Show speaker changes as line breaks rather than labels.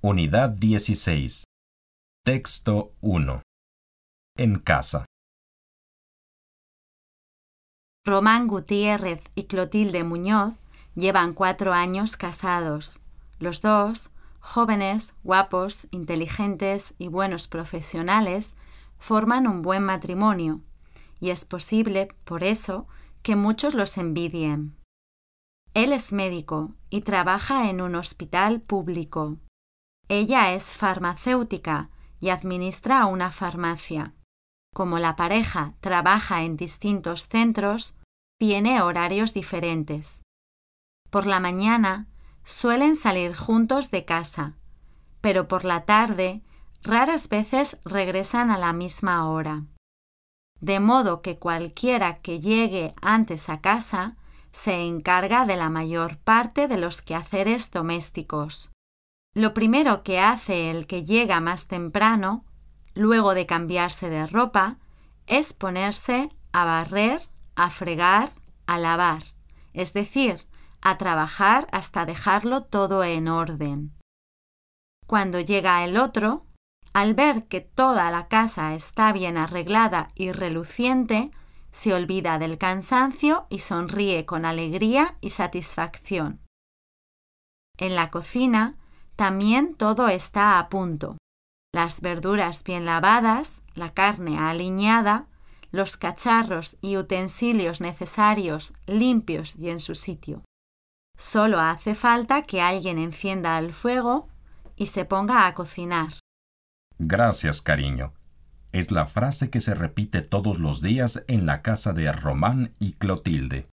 Unidad 16. Texto 1. En casa.
Román Gutiérrez y Clotilde Muñoz llevan 4 años casados. Los dos, jóvenes, guapos, inteligentes y buenos profesionales, forman un buen matrimonio, y es posible, por eso, que muchos los envidien. Él es médico y trabaja en un hospital público. Ella es farmacéutica y administra una farmacia. Como la pareja trabaja en distintos centros, tiene horarios diferentes. Por la mañana suelen salir juntos de casa, pero por la tarde raras veces regresan a la misma hora. De modo que cualquiera que llegue antes a casa se encarga de la mayor parte de los quehaceres domésticos. Lo primero que hace el que llega más temprano, luego de cambiarse de ropa, es ponerse a barrer, a fregar, a lavar, es decir, a trabajar hasta dejarlo todo en orden. Cuando llega el otro, al ver que toda la casa está bien arreglada y reluciente, se olvida del cansancio y sonríe con alegría y satisfacción. En la cocina también todo está a punto. Las verduras bien lavadas, la carne aliñada, los cacharros y utensilios necesarios limpios y en su sitio. Solo hace falta que alguien encienda el fuego y se ponga a cocinar.
Gracias, cariño. Es la frase que se repite todos los días en la casa de Román y Clotilde.